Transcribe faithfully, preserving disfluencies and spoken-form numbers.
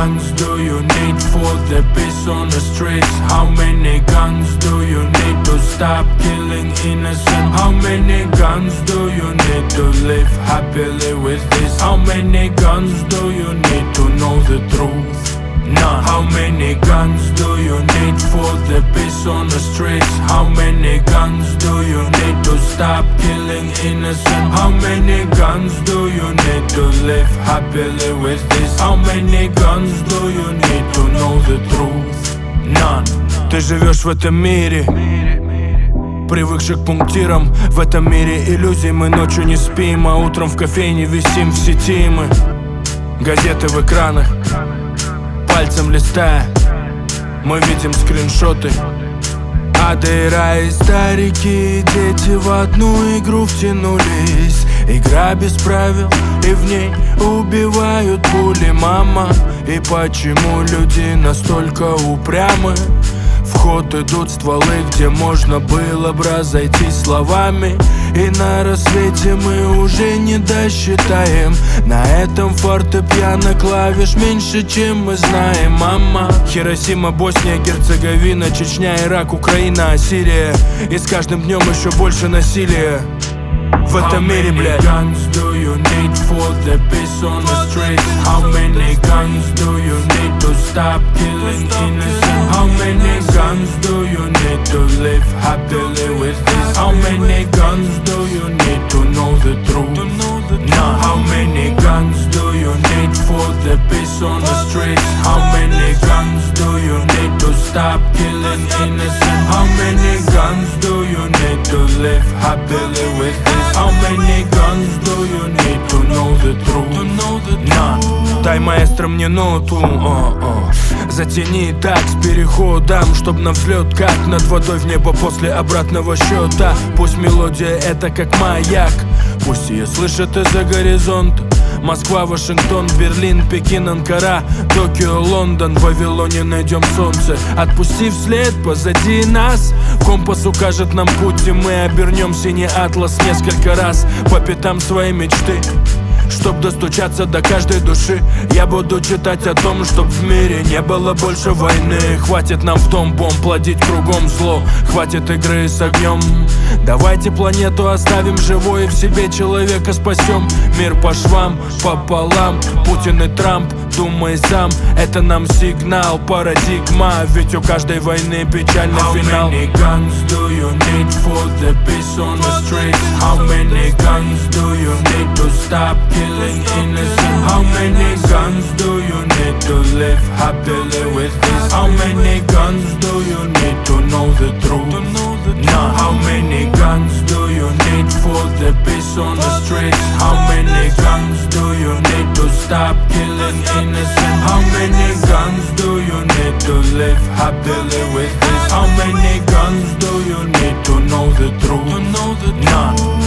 guns do you need for the peace on the streets? How many guns do you need to stop killing innocent? How many guns do you need to live happily with this? How many guns do you need to know the truth? None. How many guns do you need for the peace on the streets? How many guns do you need to stop killing innocent? How many guns do you need to live happily with this? How many guns do you need to know the truth? None. Ты живешь в этом мире, привыкший к пунктирам. В этом мире иллюзий мы ночью не спим, а утром в кофейне висим в сети мы. Газеты в экранах, пальцем листая, мы видим скриншоты. Ады и рай, старики и дети в одну игру втянулись. Игра без правил, и в ней убивают пули. Мама, и почему люди настолько упрямы? В ход идут стволы, где можно было бы разойтись словами. И на рассвете мы уже не досчитаем. На этом фортепиано клавиш меньше, чем мы знаем. Мама. Хиросима, Босния, Герцеговина, Чечня, Ирак, Украина, Сирия. И с каждым днем еще больше насилия в этом мире, блядь. How many guns do you need for the peace on the streets? How many guns do you need to stop killing innocent? How many guns do you need to live happily with this? How many guns do you need to know the truth? Now, how many guns do you need for the peace on the streets? How many guns do you need to stop killing innocent? How many guns do you need to live happily with this? How many guns do you need to know the truth? None. Дай, маэстро, мне ноту, о -о. Затяни так с переходом, чтоб на взлет, как над водой в небо после обратного счета. Пусть мелодия это как маяк, пусть ее слышат из-за горизонта. Москва, Вашингтон, Берлин, Пекин, Анкара, Токио, Лондон. В Вавилоне найдем солнце, отпустив след позади нас. Компас укажет нам путь, и мы обернем синий атлас несколько раз по пятам своей мечты. Чтоб достучаться до каждой души, я буду читать о том, чтоб в мире не было больше войны. Хватит нам в дом бомб плодить кругом зло, хватит игры с огнем. Давайте планету оставим живой, и в себе человека спасем. Мир по швам, пополам, Путин и Трамп, думай сам. Это нам сигнал, парадигма, ведь у каждой войны печальный финал. How many guns do you need for the peace on the streets? How many guns do you need to stop killing innocent? How many guns do you need to live happily with this? How many guns do you need to know the truth? Now, how many guns do you need for the peace on the streets? How many guns do you need to stop killing innocent? How many guns do you need to live happily with this? How many guns do you need to know the truth? None.